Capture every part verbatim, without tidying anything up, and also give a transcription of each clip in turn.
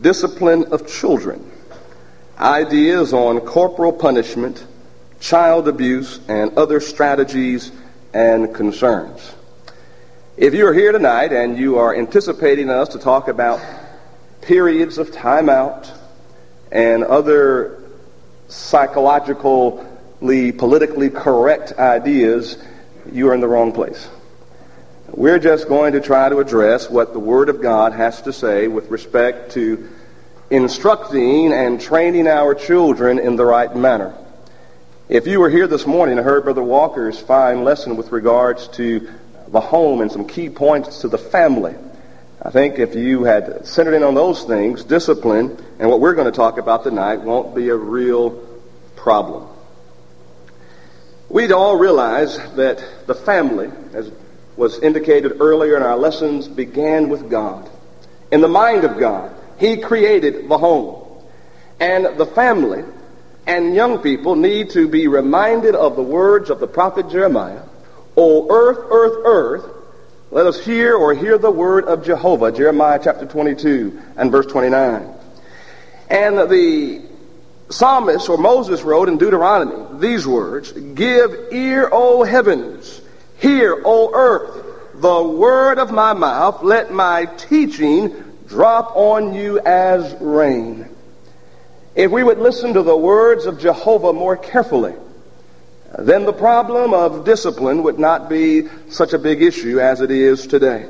discipline of children, ideas on corporal punishment, child abuse, and other strategies and concerns. If you are here tonight and you are anticipating us to talk about periods of timeout and other psychologically, politically correct ideas, you are in the wrong place. We're just going to try to address what the Word of God has to say with respect to instructing and training our children in the right manner. If you were here this morning and heard Brother Walker's fine lesson with regards to the home and some key points to the family, I think if you had centered in on those things, discipline and what we're going to talk about tonight won't be a real problem. We'd all realize that the family, as was indicated earlier in our lessons, began with God. In the mind of God, He created the home. And the family and young people need to be reminded of the words of the prophet Jeremiah. O earth, earth, earth, let us hear or hear the word of Jehovah. Jeremiah chapter twenty-two and verse twenty-nine. And the psalmist or Moses wrote in Deuteronomy these words, Give ear, O heavens, hear, O earth, the word of my mouth, let my teaching drop on you as rain. If we would listen to the words of Jehovah more carefully, then the problem of discipline would not be such a big issue as it is today.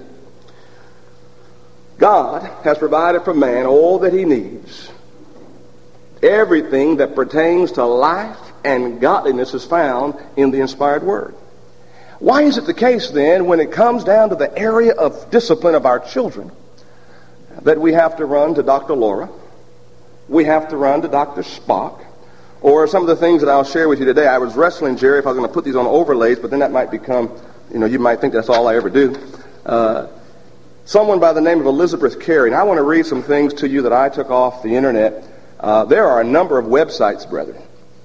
God has provided for man all that he needs. Everything that pertains to life and godliness is found in the inspired word. Why is it the case then, when it comes down to the area of discipline of our children, that we have to run to Doctor Laura, we have to run to Doctor Spock, or some of the things that I'll share with you today? I was wrestling, Jerry, if I was going to put these on overlays, but then that might become, you know, you might think that's all I ever do. Uh, someone by the name of Elizabeth Carey, and I want to read some things to you that I took off the internet. Uh, there are a number of websites, brethren,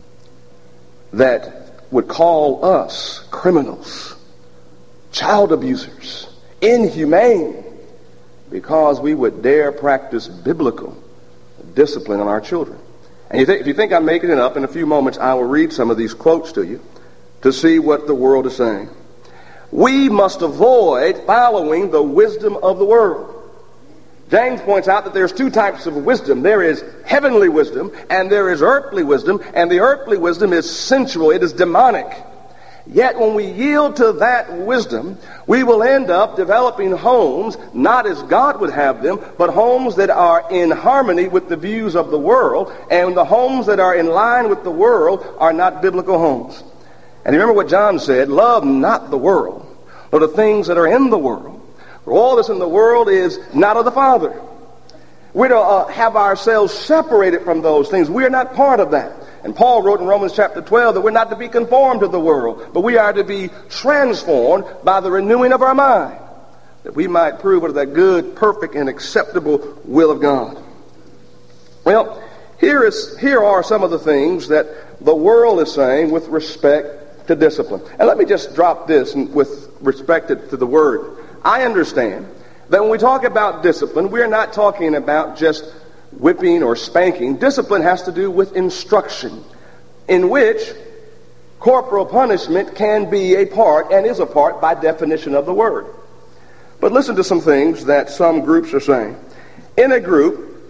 that would call us criminals, child abusers, inhumane, because we would dare practice biblical discipline on our children. And you think, if you think I'm making it up, in a few moments I will read some of these quotes to you to see what the world is saying. We must avoid following the wisdom of the world. James points out that there's two types of wisdom. There is heavenly wisdom and there is earthly wisdom, and the earthly wisdom is sensual, it is demonic. Yet when we yield to that wisdom, we will end up developing homes not as God would have them, but homes that are in harmony with the views of the world, and the homes that are in line with the world are not biblical homes. And remember what John said, love not the world, nor the things that are in the world. For all that's in the world is not of the Father. We're to uh, have ourselves separated from those things. We are not part of that. And Paul wrote in Romans chapter twelve that we're not to be conformed to the world, but we are to be transformed by the renewing of our mind, that we might prove what is that good, perfect, and acceptable will of God. Well, here is here are some of the things that the world is saying with respect to discipline. And let me just drop this with respect to the word. I understand that when we talk about discipline, we're not talking about just whipping or spanking. Discipline has to do with instruction, in which corporal punishment can be a part and is a part by definition of the word. But listen to some things that some groups are saying. In a group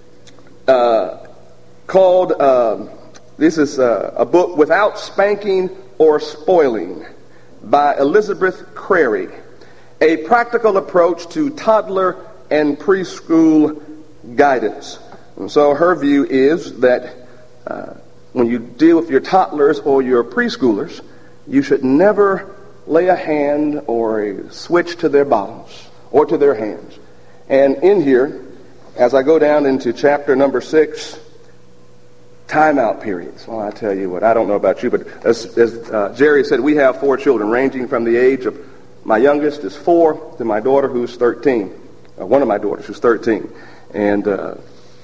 uh, called, uh, this is uh, a book, Without Spanking or Spoiling, by Elizabeth Crary, a practical approach to toddler and preschool guidance. And so her view is that uh, when you deal with your toddlers or your preschoolers, you should never lay a hand or a switch to their bottoms or to their hands. And in here, as I go down into chapter number six, timeout periods. Well, I tell you what, I don't know about you, but as, as uh, Jerry said, we have four children ranging from the age of, my youngest is four, to my daughter who's thirteen, uh, one of my daughters who's thirteen. And uh,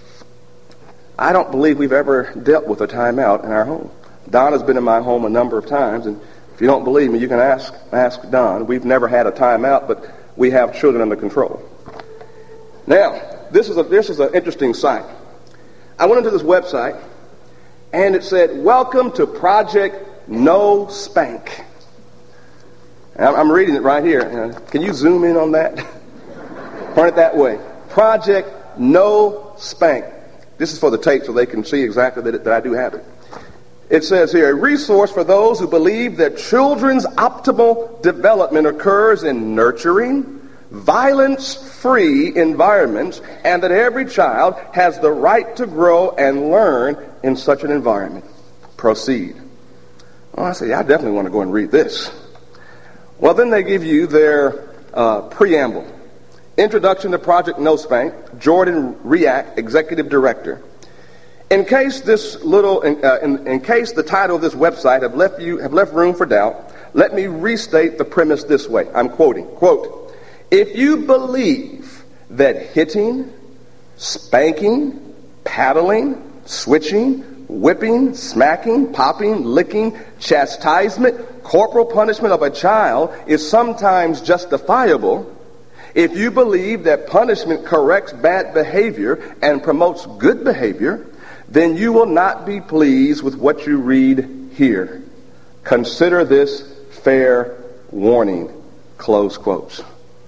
I don't believe we've ever dealt with a timeout in our home. Don has been in my home a number of times, and if you don't believe me, you can ask ask Don. We've never had a timeout, but we have children under control. Now, this is a this is an interesting site. I went into this website, and it said, "Welcome to Project No Spank." And I'm, I'm reading it right here. Can you zoom in on that? Turn it that way. Project No Spank. This is for the tape so they can see exactly that, it, that I do have it. It says here, a resource for those who believe that children's optimal development occurs in nurturing, violence-free environments, and that every child has the right to grow and learn in such an environment. Proceed. Well, I say, yeah, I definitely want to go and read this. Well, then they give you their uh, preamble. Introduction to Project No Spank, Jordan Riak, Executive Director. In case this little, in, uh, in, in case the title of this website have left you have left room for doubt, let me restate the premise this way. I'm quoting, quote, "If you believe that hitting, spanking, paddling, switching, whipping, smacking, popping, licking, chastisement, corporal punishment of a child is sometimes justifiable, if you believe that punishment corrects bad behavior and promotes good behavior, then you will not be pleased with what you read here. Consider this fair warning." Close quotes.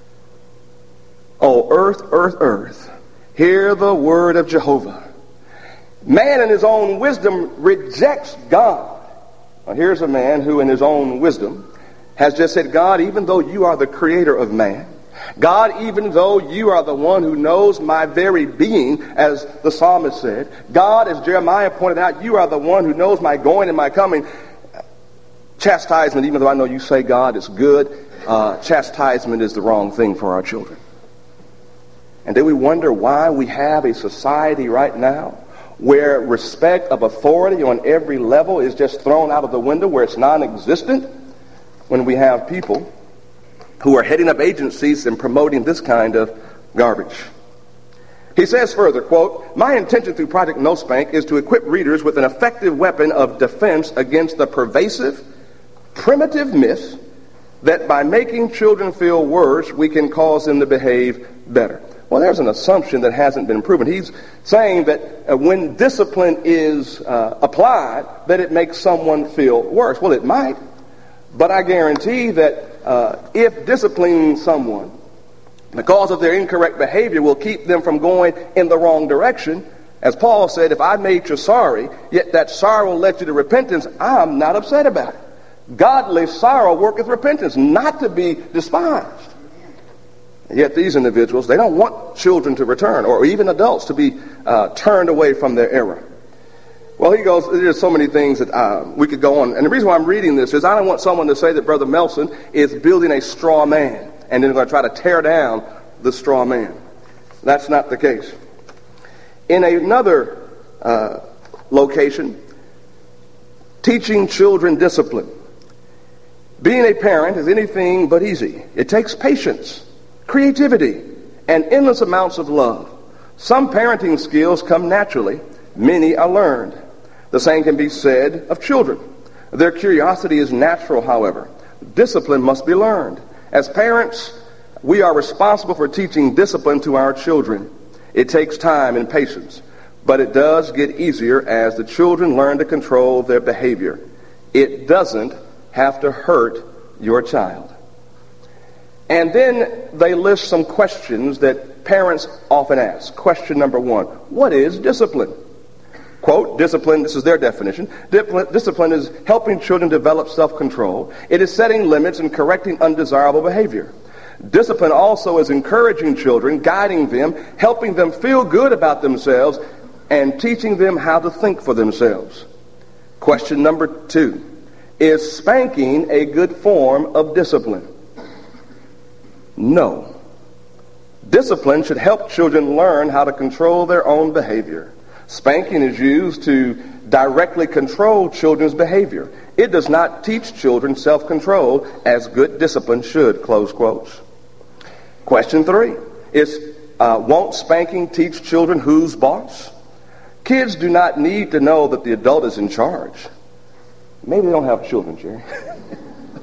Oh, earth, earth, earth, hear the word of Jehovah. Man in his own wisdom rejects God. Now, here's a man who in his own wisdom has just said, God, even though you are the creator of man, God, even though you are the one who knows my very being, as the psalmist said, God, as Jeremiah pointed out, you are the one who knows my going and my coming. Chastisement, even though I know you say God is good, uh, chastisement is the wrong thing for our children. And then we wonder why we have a society right now where respect of authority on every level is just thrown out of the window, where it's non-existent, when we have people who are heading up agencies and promoting this kind of garbage. He says further, quote, "My intention through Project No Spank is to equip readers with an effective weapon of defense against the pervasive, primitive myth that by making children feel worse, we can cause them to behave better." Well, there's an assumption that hasn't been proven. He's saying that uh, when discipline is uh, applied, that it makes someone feel worse. Well, it might, but I guarantee that uh, if disciplining someone because of their incorrect behavior will keep them from going in the wrong direction, as Paul said, if I made you sorry, yet that sorrow led you to repentance, I'm not upset about it. Godly sorrow worketh repentance, not to be despised. Yet these individuals, they don't want children to return, or even adults to be uh, turned away from their error. Well, he goes, there's so many things that uh, we could go on. And the reason why I'm reading this is I don't want someone to say that Brother Melson is building a straw man, and then they're going to try to tear down the straw man. That's not the case. In another uh, location, teaching children discipline. Being a parent is anything but easy. It takes patience, creativity, and endless amounts of love. Some parenting skills come naturally. Many are learned. The same can be said of children. Their curiosity is natural, however. Discipline must be learned. As parents, we are responsible for teaching discipline to our children. It takes time and patience, but it does get easier as the children learn to control their behavior. It doesn't have to hurt your child. And then they list some questions that parents often ask. Question number one, what is discipline? Quote, discipline, this is their definition, discipline is helping children develop self-control. It is setting limits and correcting undesirable behavior. Discipline also is encouraging children, guiding them, helping them feel good about themselves, and teaching them how to think for themselves. Question number two, is spanking a good form of discipline? No. Discipline should help children learn how to control their own behavior. Spanking is used to directly control children's behavior. It does not teach children self-control as good discipline should, close quotes. Question three, is uh, won't spanking teach children who's boss? Kids do not need to know that the adult is in charge. Maybe they don't have children, Jerry.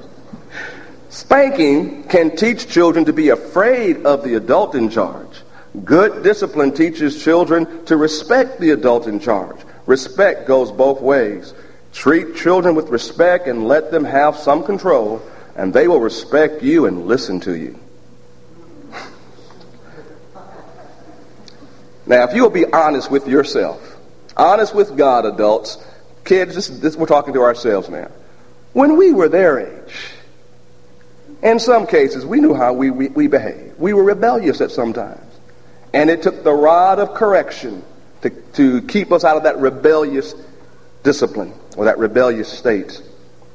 Spanking can teach children to be afraid of the adult in charge, Good discipline teaches children to respect the adult in charge. Respect goes both ways. Treat children with respect and let them have some control, and they will respect you and listen to you. Now, if you'll be honest with yourself, honest with God, adults, kids, this, this we're talking to ourselves now. When we were their age, in some cases, we knew how we, we, we behaved. We were rebellious at some times. And it took the rod of correction to, to keep us out of that rebellious discipline or that rebellious state.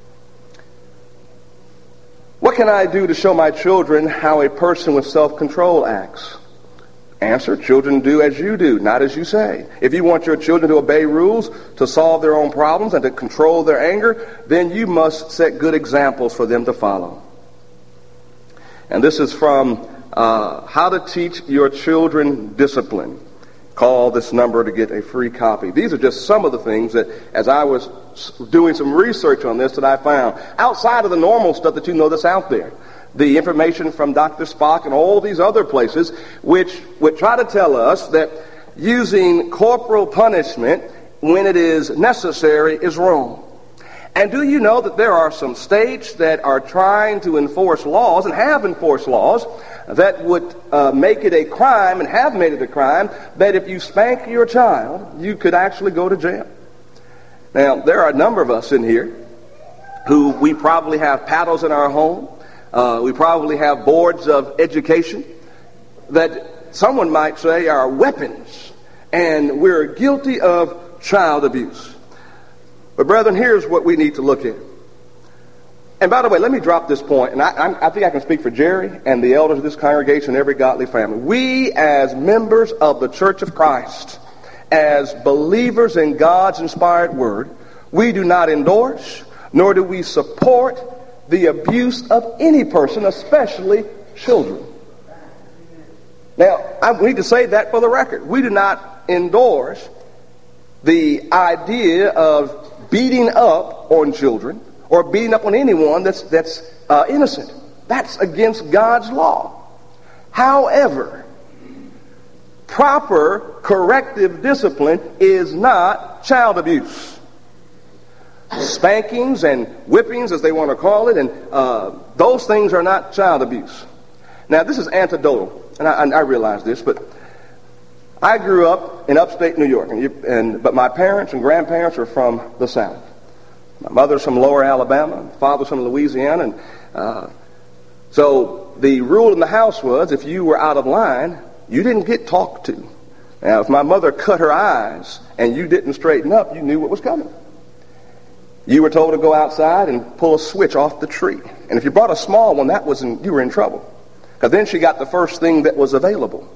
What can I do to show my children how a person with self-control acts? Answer, children do as you do, not as you say. If you want your children to obey rules, to solve their own problems, and to control their anger, then you must set good examples for them to follow. And this is from uh, How to Teach Your Children Discipline. Call this number to get a free copy. These are just some of the things that, as I was doing some research on this, that I found. Outside of the normal stuff that you know that's out there. The information from Doctor Spock and all these other places, which would try to tell us that using corporal punishment when it is necessary is wrong. And do you know that there are some states that are trying to enforce laws and have enforced laws that would uh, make it a crime and have made it a crime that if you spank your child, you could actually go to jail. Now, there are a number of us in here who we probably have paddles in our home. Uh, we probably have boards of education that someone might say are weapons, and we're guilty of child abuse. But brethren, here's what we need to look at. And by the way, let me drop this point, and I, I, I think I can speak for Jerry and the elders of this congregation, every godly family. We, as members of the Church of Christ, as believers in God's inspired word, we do not endorse, nor do we support the abuse of any person, especially children. Now, I need to say that for the record. We do not endorse the idea of beating up on children or beating up on anyone that's, that's uh, innocent. That's against God's law. However, proper corrective discipline is not child abuse. Spankings and whippings, as they want to call it, and uh, those things are not child abuse. Now, this is anecdotal, and I, I realize this, but I grew up in upstate New York, and, you, and but my parents and grandparents are from the South. My mother's from Lower Alabama, my father's from Louisiana, and uh, so the rule in the house was if you were out of line, you didn't get talked to. Now, if my mother cut her eyes and you didn't straighten up, you knew what was coming. You were told to go outside and pull a switch off the tree. And if you brought a small one, that was in, you were in trouble. Because then she got the first thing that was available.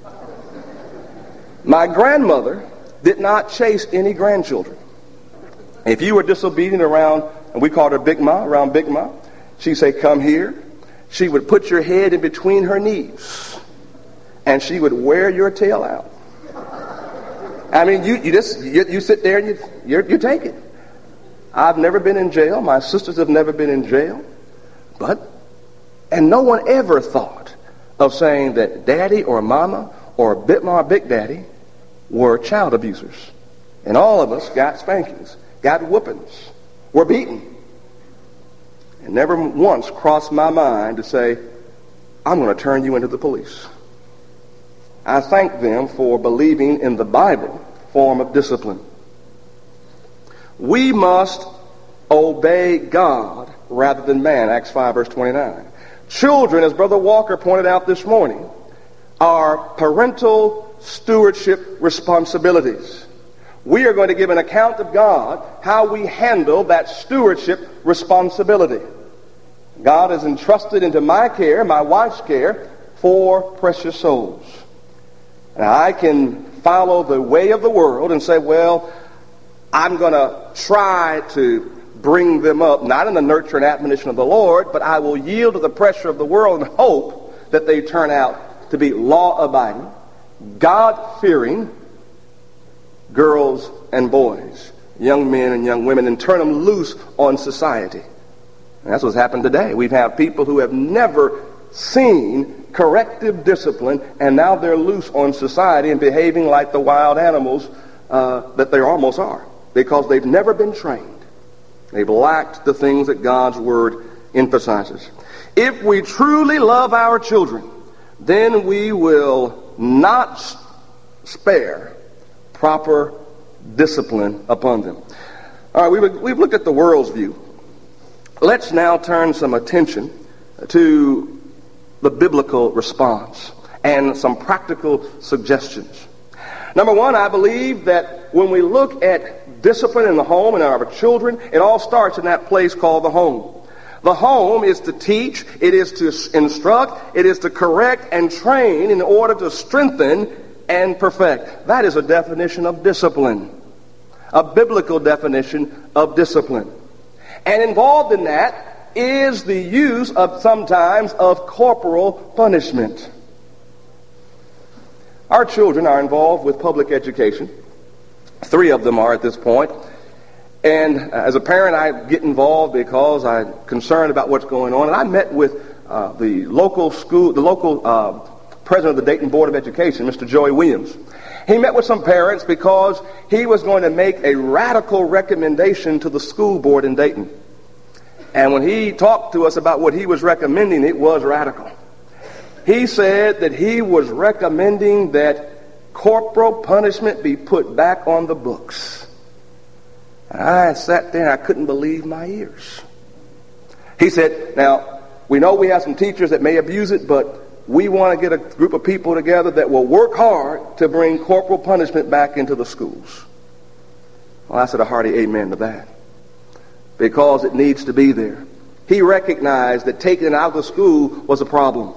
My grandmother did not chase any grandchildren. If you were disobedient around, and we called her Big Ma, around Big Ma, she'd say, come here. She would put your head in between her knees. And she would wear your tail out. I mean, you, you just, you, you sit there and you, you're, you take it. I've never been in jail. My sisters have never been in jail. But, and no one ever thought of saying that daddy or mama or Big Ma or Big Daddy were child abusers. And all of us got spankings, got whoopings, were beaten. And never once crossed my mind to say, I'm going to turn you into the police. I thank them for believing in the Bible form of discipline. We must obey God rather than man, Acts five, verse twenty-nine. Children, as Brother Walker pointed out this morning, are parental stewardship responsibilities. We are going to give an account of God how we handle that stewardship responsibility. God has entrusted into my care, my wife's care, four precious souls. And I can follow the way of the world and say, well, I'm going to try to bring them up, not in the nurture and admonition of the Lord, but I will yield to the pressure of the world and hope that they turn out to be law-abiding, God-fearing girls and boys, young men and young women, and turn them loose on society. And that's what's happened today. We've had people who have never seen corrective discipline, and now they're loose on society and behaving like the wild animals uh, that they almost are, because they've never been trained. They've lacked the things that God's Word emphasizes. If we truly love our children, then we will not spare proper discipline upon them. All right, we've, we've looked at the world's view. Let's now turn some attention to the biblical response and some practical suggestions. Number one, I believe that when we look at discipline in the home and our children, it all starts in that place called the home. The home is to teach, it is to instruct, it is to correct and train in order to strengthen and perfect. That is a definition of discipline, a biblical definition of discipline. And involved in that is the use of sometimes of corporal punishment. Our children are involved with public education. Three of them are at this point. And as a parent, I get involved because I'm concerned about what's going on. And I met with uh, the local school, the local uh, president of the Dayton Board of Education, Mister Joey Williams. He met with some parents because he was going to make a radical recommendation to the school board in Dayton. And when he talked to us about what he was recommending, it was radical. He said that he was recommending that corporal punishment be put back on the books. And I sat there and I couldn't believe my ears. He said, now, we know we have some teachers that may abuse it, but we want to get a group of people together that will work hard to bring corporal punishment back into the schools. Well, I said a hearty amen to that, because it needs to be there. He recognized that taking it out of the school was a problem.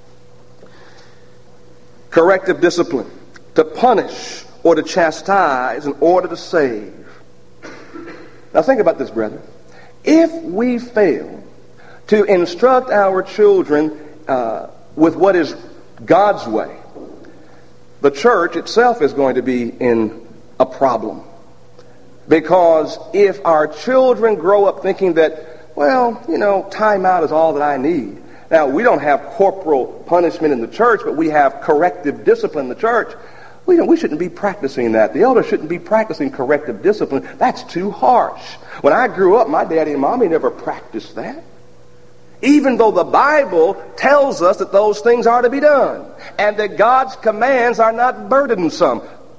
Corrective discipline, to punish or to chastise in order to save. Now think about this, brethren. If we fail to instruct our children uh, with what is God's way, the church itself is going to be in a problem. Because if our children grow up thinking that, well, you know, time out is all that I need. Now, we don't have corporal punishment in the church, but we have corrective discipline in the church. We don't, we shouldn't be practicing that. The elders shouldn't be practicing corrective discipline. That's too harsh. When I grew up, my daddy and mommy never practiced that. Even though the Bible tells us that those things are to be done, and that God's commands are not burdensome.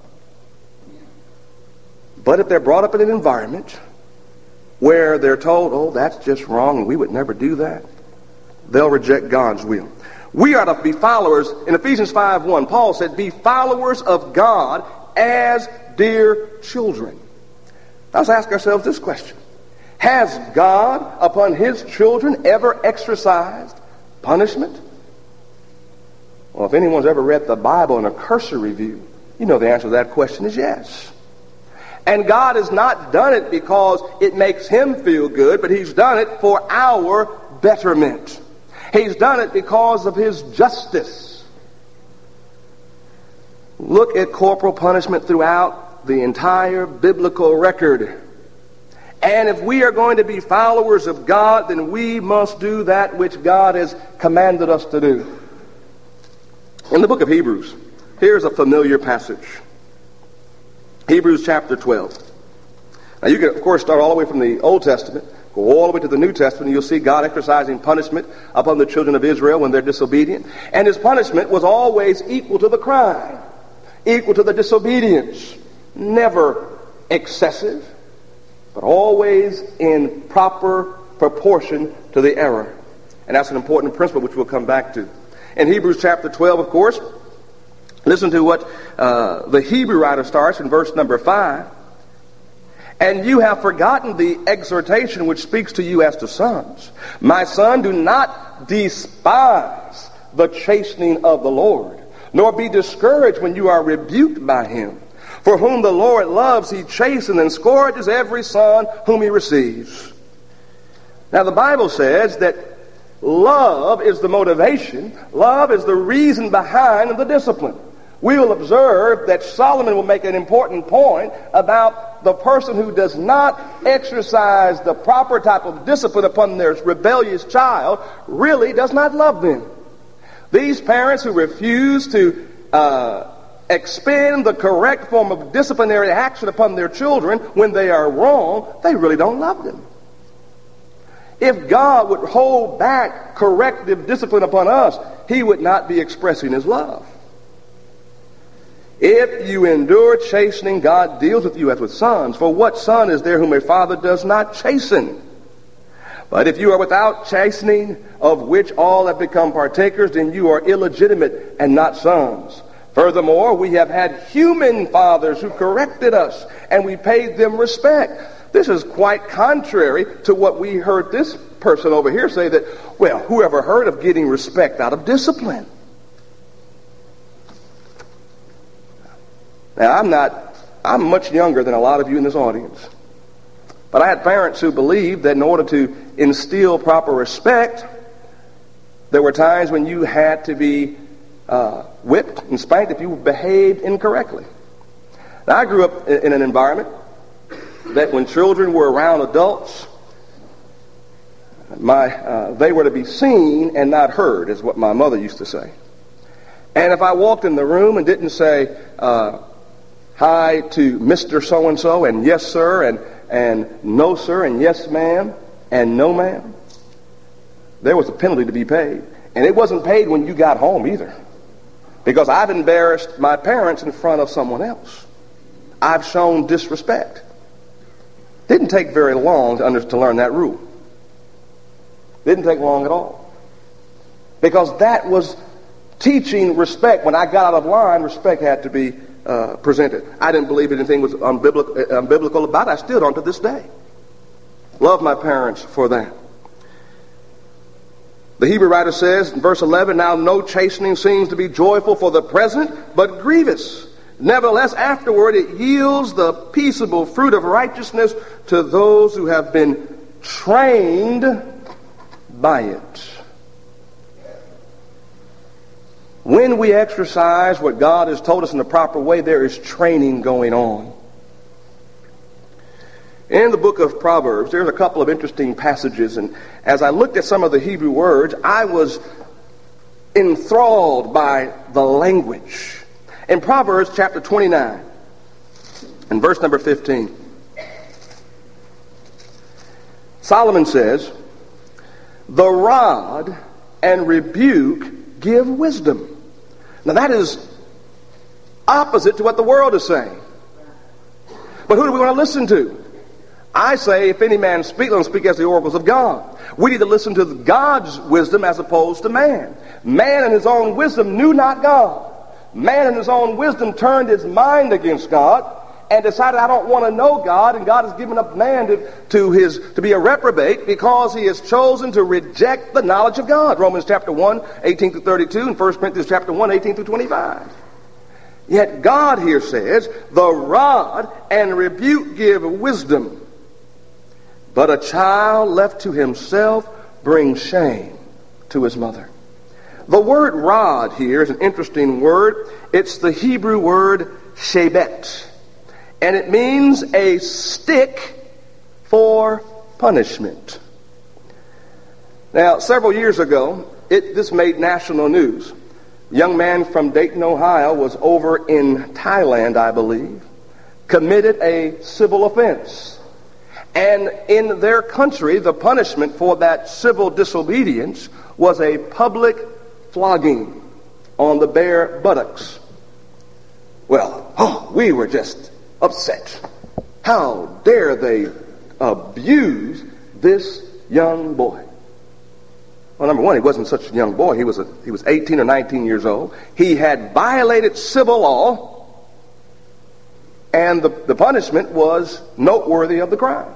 But if they're brought up in an environment where they're told, oh, that's just wrong, and we would never do that, they'll reject God's will. We are to be followers. In Ephesians five one, Paul said, be followers of God as dear children. Now let's ask ourselves this question. Has God upon his children ever exercised punishment? Well, if anyone's ever read the Bible in a cursory view, you know the answer to that question is yes. And God has not done it because it makes him feel good, but he's done it for our betterment. He's done it because of his justice. Look at corporal punishment throughout the entire biblical record. And if we are going to be followers of God, then we must do that which God has commanded us to do. In the book of Hebrews, here's a familiar passage. Hebrews chapter twelve. Now you can, of course, start all the way from the Old Testament, go all the way to the New Testament, and you'll see God exercising punishment upon the children of Israel when they're disobedient. And his punishment was always equal to the crime, equal to the disobedience. Never excessive, but always in proper proportion to the error. And that's an important principle which we'll come back to. In Hebrews chapter twelve, of course, listen to what uh, the Hebrew writer starts in verse number five. And you have forgotten the exhortation which speaks to you as to sons. My son, do not despise the chastening of the Lord, nor be discouraged when you are rebuked by him. For whom the Lord loves, he chastens and scourges every son whom he receives. Now the Bible says that love is the motivation. Love is the reason behind the discipline. We will observe that Solomon will make an important point about the person who does not exercise the proper type of discipline upon their rebellious child really does not love them. These parents who refuse to uh, expend the correct form of disciplinary action upon their children when they are wrong, they really don't love them. If God would hold back corrective discipline upon us, he would not be expressing his love. If you endure chastening, God deals with you as with sons. For what son is there whom a father does not chasten? But if you are without chastening, of which all have become partakers, then you are illegitimate and not sons. Furthermore, we have had human fathers who corrected us, and we paid them respect. This is quite contrary to what we heard this person over here say, that, well, whoever heard of getting respect out of discipline? Now, I'm not, I'm much younger than a lot of you in this audience. But I had parents who believed that in order to instill proper respect, there were times when you had to be uh, whipped and spanked if you behaved incorrectly. Now, I grew up in an environment that when children were around adults, my uh, they were to be seen and not heard, is what my mother used to say. And if I walked in the room and didn't say uh, hi to Mister So-and-so and yes, sir, and, and no, sir, and yes, ma'am, and no, ma'am, there was a penalty to be paid. And it wasn't paid when you got home either, because I've embarrassed my parents in front of someone else. I've shown disrespect. Didn't take very long to, under, to learn that rule. Didn't take long at all. Because that was teaching respect. When I got out of line, respect had to be uh, presented. I didn't believe anything was unbiblical, unbiblical about it. I still don't to this day. Love my parents for that. The Hebrew writer says in verse eleven, now no chastening seems to be joyful for the present, but grievous. Nevertheless, afterward it yields the peaceable fruit of righteousness to those who have been trained by it. When we exercise what God has told us in the proper way, there is training going on. In the book of Proverbs, there's a couple of interesting passages, and as I looked at some of the Hebrew words, I was enthralled by the language. In Proverbs chapter twenty-nine, and verse number fifteen, Solomon says, the rod and rebuke give wisdom. Now that is opposite to what the world is saying. But who do we want to listen to? I say, if any man speak, let him speak as the oracles of God. We need to listen to God's wisdom as opposed to man. Man in his own wisdom knew not God. Man in his own wisdom turned his mind against God and decided, I don't want to know God, and God has given up man to, to, his, to be a reprobate because he has chosen to reject the knowledge of God. Romans chapter one, eighteen through thirty-two, and First Corinthians chapter one, eighteen through twenty-five. Yet God here says, the rod and rebuke give wisdom, but a child left to himself brings shame to his mother. The word rod here is an interesting word. It's the Hebrew word shebet, and it means a stick for punishment. Now, several years ago, it, this made national news. A young man from Dayton, Ohio, was over in Thailand, I believe, committed a civil offense. And in their country, the punishment for that civil disobedience was a public flogging on the bare buttocks. Well, oh, we were just upset. How dare they abuse this young boy? Well, number one, he wasn't such a young boy. He was a, he was eighteen or nineteen years old. He had violated civil law, and the, the punishment was noteworthy of the crime.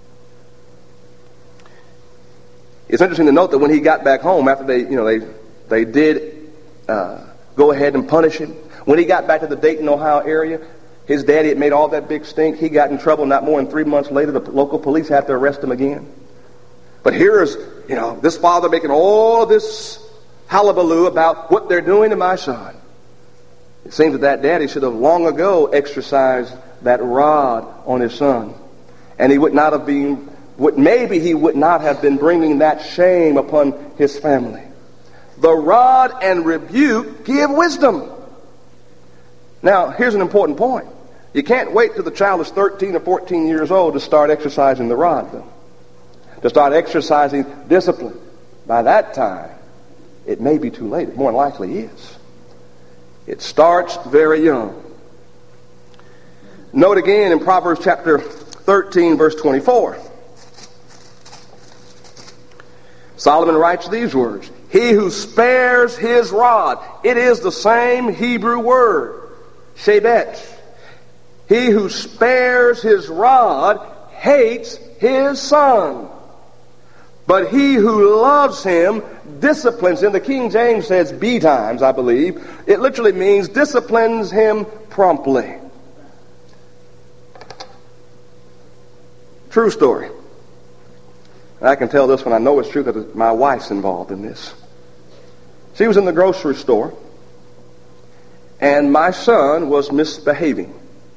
It's interesting to note that when he got back home, after they, you know, they they did uh, go ahead and punish him. When he got back to the Dayton, Ohio area, his daddy had made all that big stink. He got in trouble. Not more than three months later, the local police had to arrest him again. But here is, you know, this father making all of this hullabaloo about what they're doing to my son. It seems that that daddy should have long ago exercised that rod on his son, and he would not have been. Would, maybe he would not have been bringing that shame upon his family. The rod and rebuke give wisdom. Now, here's an important point. You can't wait till the child is thirteen or fourteen years old to start exercising the rod, though. To start exercising discipline. By that time, it may be too late. It more than likely is. It starts very young. Note again in Proverbs chapter thirteen, verse twenty-four. Solomon writes these words. He who spares his rod. It is the same Hebrew word. Shebet. He who spares his rod hates his son. But he who loves him disciplines him. The King James says betimes, I believe. It literally means disciplines him promptly. True story. I can tell this one. I know it's true because my wife's involved in this. She was in the grocery store, and my son was misbehaving.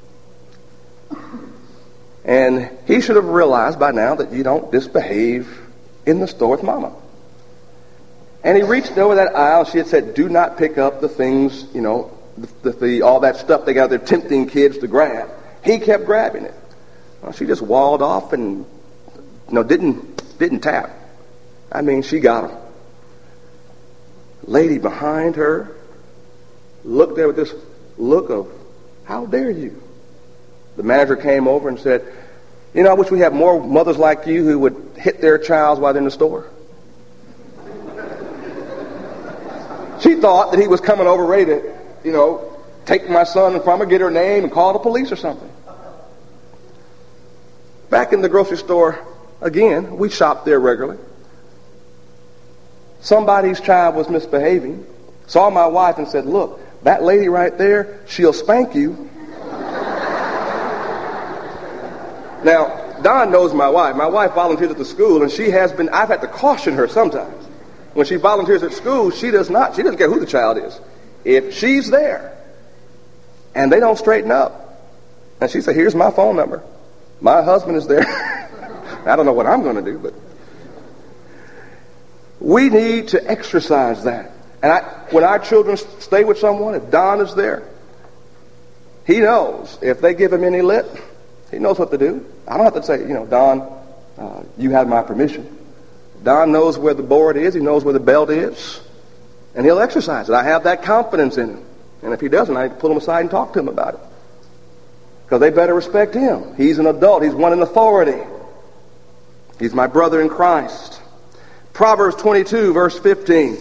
And he should have realized by now that you don't misbehave in the store with Mama. And he reached over that aisle. She had said, do not pick up the things, you know, the, the, the all that stuff they got there tempting kids to grab. He kept grabbing it. Well, she just walled off and, you know, didn't, didn't tap. I mean, she got him. Lady behind her looked there with this look of, how dare you? The manager came over and said, you know, I wish we had more mothers like you who would hit their child while they're in the store. She thought that he was coming over ready to, you know, take my son from her, get her name, and call the police or something. Back in the grocery store, again, we shopped there regularly. Somebody's child was misbehaving, saw my wife and said, look, that lady right there, she'll spank you. Now, Don knows my wife. My wife volunteers at the school, and she has been, I've had to caution her sometimes. When she volunteers at school, she does not, she doesn't care who the child is. If she's there, and they don't straighten up, and she said, here's my phone number. My husband is there. I don't know what I'm going to do, but we need to exercise that. And I, when our children stay with someone, if Don is there, he knows if they give him any lip, he knows what to do. I don't have to say, you know, Don, uh, you have my permission. Don knows where the board is. He knows where the belt is. And he'll exercise it. I have that confidence in him. And if he doesn't, I pull him aside and talk to him about it. Because they better respect him. He's an adult. He's one in authority. He's my brother in Christ. Proverbs twenty-two, verse fifteen.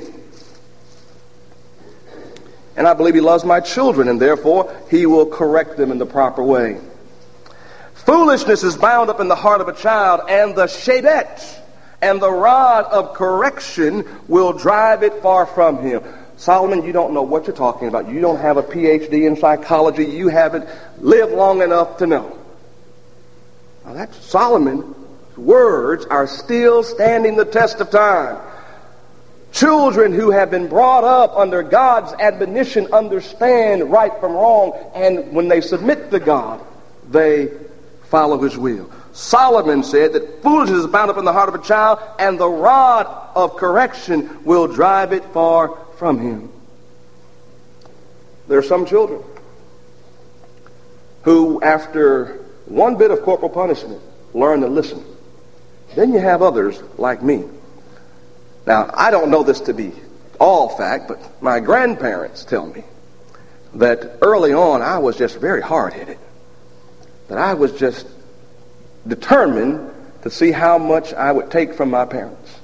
And I believe he loves my children, and therefore he will correct them in the proper way. Foolishness is bound up in the heart of a child, and the shebet, and the rod of correction will drive it far from him. Solomon, you don't know what you're talking about. You don't have a P H D in psychology. You haven't lived long enough to know. Now that's Solomon's words are still standing the test of time. Children who have been brought up under God's admonition understand right from wrong, and when they submit to God, they follow his will. Solomon said that foolishness is bound up in the heart of a child, and the rod of correction will drive it far from him. There are some children who, after one bit of corporal punishment, learn to listen. Then you have others like me. Now, I don't know this to be all fact, but my grandparents tell me that early on I was just very hard-headed. That I was just determined to see how much I would take from my parents.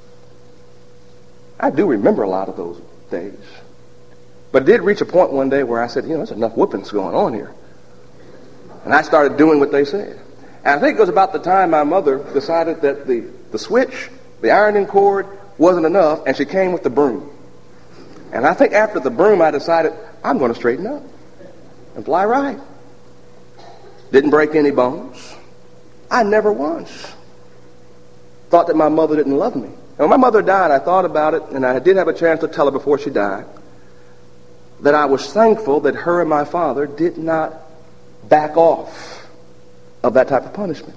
I do remember a lot of those days. But it did reach a point one day where I said, you know, there's enough whippings going on here. And I started doing what they said. And I think it was about the time my mother decided that the, the switch, the ironing cord, wasn't enough, and she came with the broom. And I think after the broom, I decided, I'm going to straighten up and fly right. Didn't break any bones. I never once thought that my mother didn't love me. And when my mother died, I thought about it, and I did have a chance to tell her before she died, that I was thankful that her and my father did not back off of that type of punishment.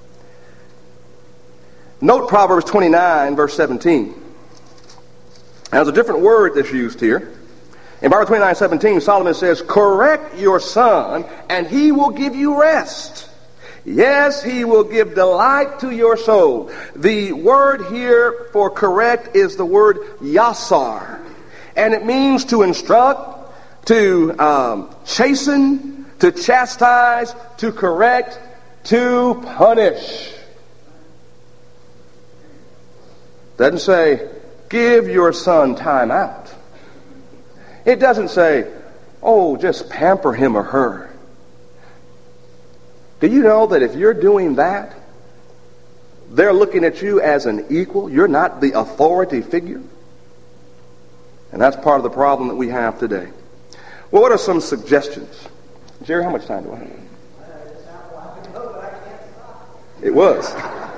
Note Proverbs twenty-nine, verse seventeen. Now, there's a different word that's used here. In Proverbs twenty-nine seventeen, Solomon says, correct your son, and he will give you rest. Yes, he will give delight to your soul. The word here for correct is the word yasar. And it means to instruct, to um, chasten, to chastise, to correct, to punish. Doesn't say, give your son time out. It doesn't say, oh, just pamper him or her. Do you know that if you're doing that, they're looking at you as an equal? You're not the authority figure. And that's part of the problem that we have today. Well, what are some suggestions? Jerry, how much time do I have? It was.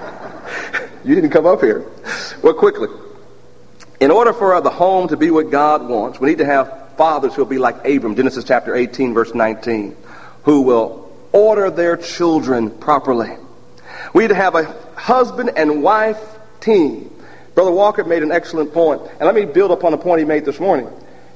You didn't come up here. Well, quickly. In order for the home to be what God wants, we need to have fathers who will be like Abram, Genesis chapter eighteen, verse nineteen, who will order their children properly. We need to have a husband and wife team. Brother Walker made an excellent point, and let me build upon the point he made this morning.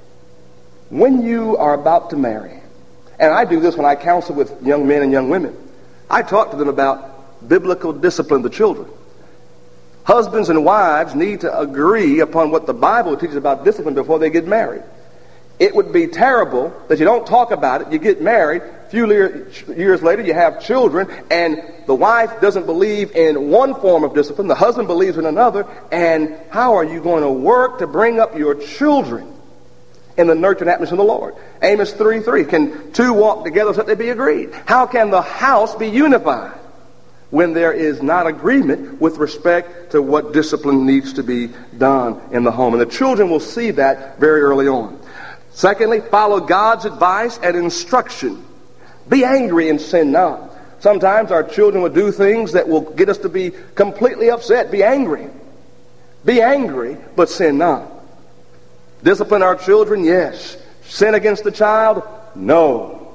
When you are about to marry, and I do this when I counsel with young men and young women, I talk to them about biblical discipline of the children. Husbands and wives need to agree upon what the Bible teaches about discipline before they get married. It would be terrible that you don't talk about it, you get married, a few years later you have children, and the wife doesn't believe in one form of discipline, the husband believes in another, and how are you going to work to bring up your children in the nurturing atmosphere of the Lord? Amos three three, can two walk together so that they be agreed? How can the house be unified when there is not agreement with respect to what discipline needs to be done in the home? And the children will see that very early on. Secondly, follow God's advice and instruction. Be angry and sin not. Sometimes our children will do things that will get us to be completely upset. Be angry. Be angry, but sin not. Discipline our children, yes. Sin against the child, no.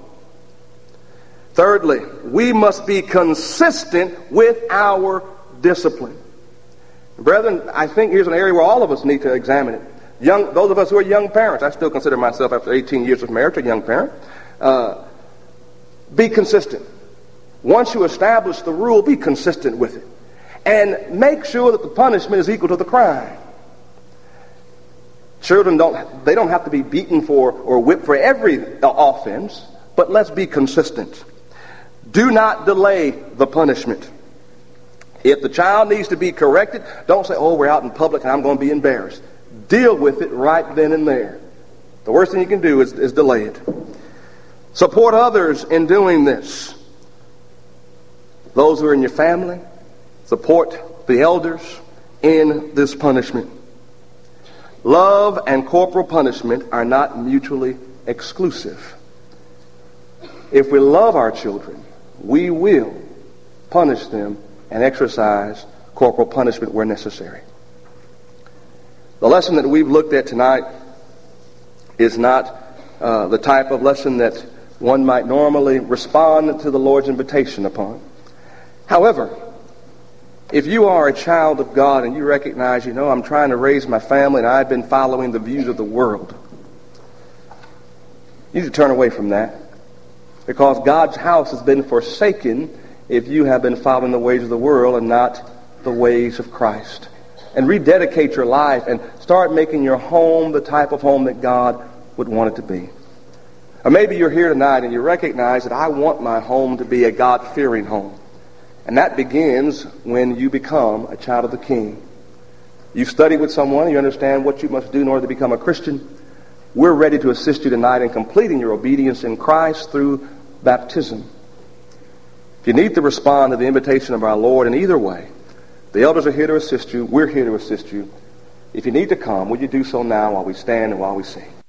Thirdly, we must be consistent with our discipline. Brethren, I think here's an area where all of us need to examine it. Young, those of us who are young parents, I still consider myself, after eighteen years of marriage, a young parent. Uh, be consistent. Once you establish the rule, be consistent with it. And make sure that the punishment is equal to the crime. Children don't, they don't have to be beaten for or whipped for every offense, but let's be consistent. Do not delay the punishment. If the child needs to be corrected, don't say, oh, we're out in public and I'm going to be embarrassed. Deal with it right then and there. The worst thing you can do is, is delay it. Support others in doing this. Those who are in your family, support the elders in this punishment. Love and corporal punishment are not mutually exclusive. If we love our children, we will punish them and exercise corporal punishment where necessary. The lesson that we've looked at tonight is not uh, the type of lesson that one might normally respond to the Lord's invitation upon. However, if you are a child of God and you recognize, you know, I'm trying to raise my family and I've been following the views of the world, you need to turn away from that, because God's house has been forsaken if you have been following the ways of the world and not the ways of Christ. And rededicate your life and start making your home the type of home that God would want it to be. Or maybe you're here tonight and you recognize that I want my home to be a God-fearing home. And that begins when you become a child of the King. You've studied with someone, you understand what you must do in order to become a Christian. We're ready to assist you tonight in completing your obedience in Christ through baptism. If you need to respond to the invitation of our Lord in either way, the elders are here to assist you. We're here to assist you. If you need to come, would you do so now while we stand and while we sing?